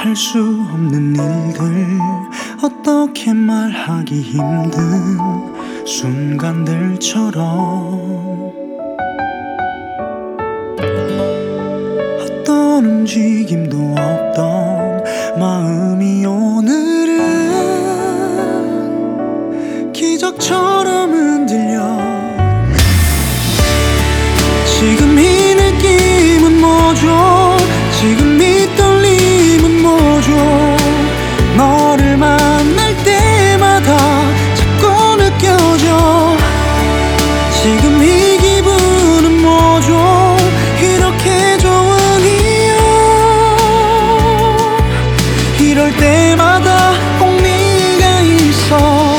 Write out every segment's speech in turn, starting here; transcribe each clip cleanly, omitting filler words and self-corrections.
할 수 없는 일들, 어떻게 말하기 힘든 순간들처럼 어떤 움직임도 없던 마음이 오늘은 기적처럼 흔들려. 지금 이 느낌은 뭐죠? 지금 이 떨림은 뭐죠? 너를 만날 때마다 자꾸 느껴져. 지금 이 기분은 뭐죠? 이렇게 좋은 이유, 이럴 때마다 꼭 네가 있어.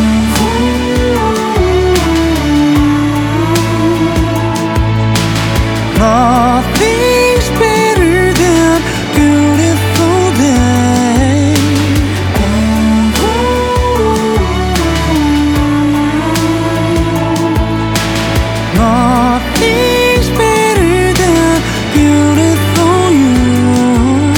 Nothing's better than beautiful day. Nothing's better than beautiful you.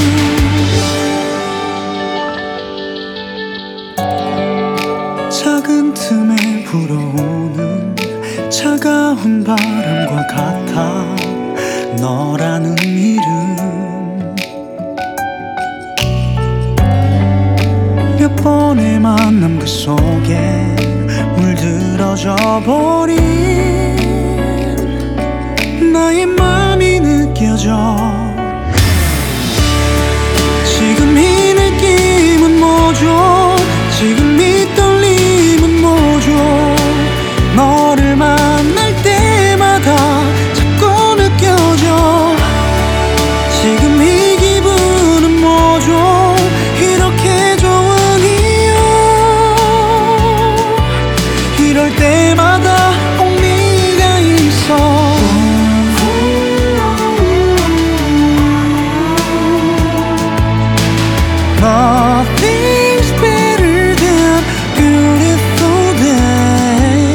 작은 틈에 불어오는 차가운 바람과 같아. 너라는 이름, 몇 번의 만남 그 속에 물들어져 버린 나의 맘이 느껴져. 지금 이 느낌은 뭐죠? 지금 이 떨림은 뭐죠? 너를 만날 때마다 지금 이 기분은 뭐죠? 이렇게 좋은 이유, 이럴 때마다 꼭 네가 있어. Nothing's better than beautiful day.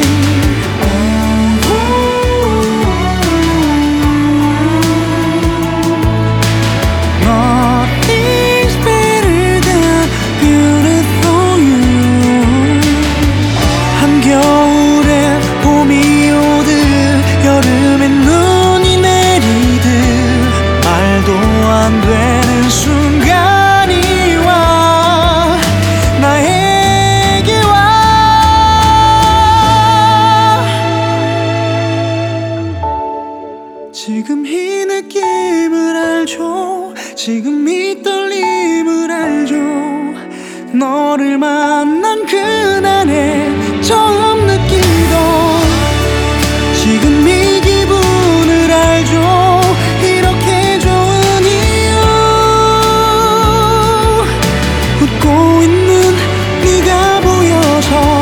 Nothing's better than beautiful you. 한겨울에 봄이 오듯 여름에 눈이 내리듯 말도 안 되는 순간이 와 나에게 와. 지금 이 느낌을 알죠? 지금 이 떨림을 알죠? 너를 만난 그날에 처음 느낀 건 지금 이 기분을 알죠? 이렇게 좋은 이유, 웃고 있는 네가 보여서.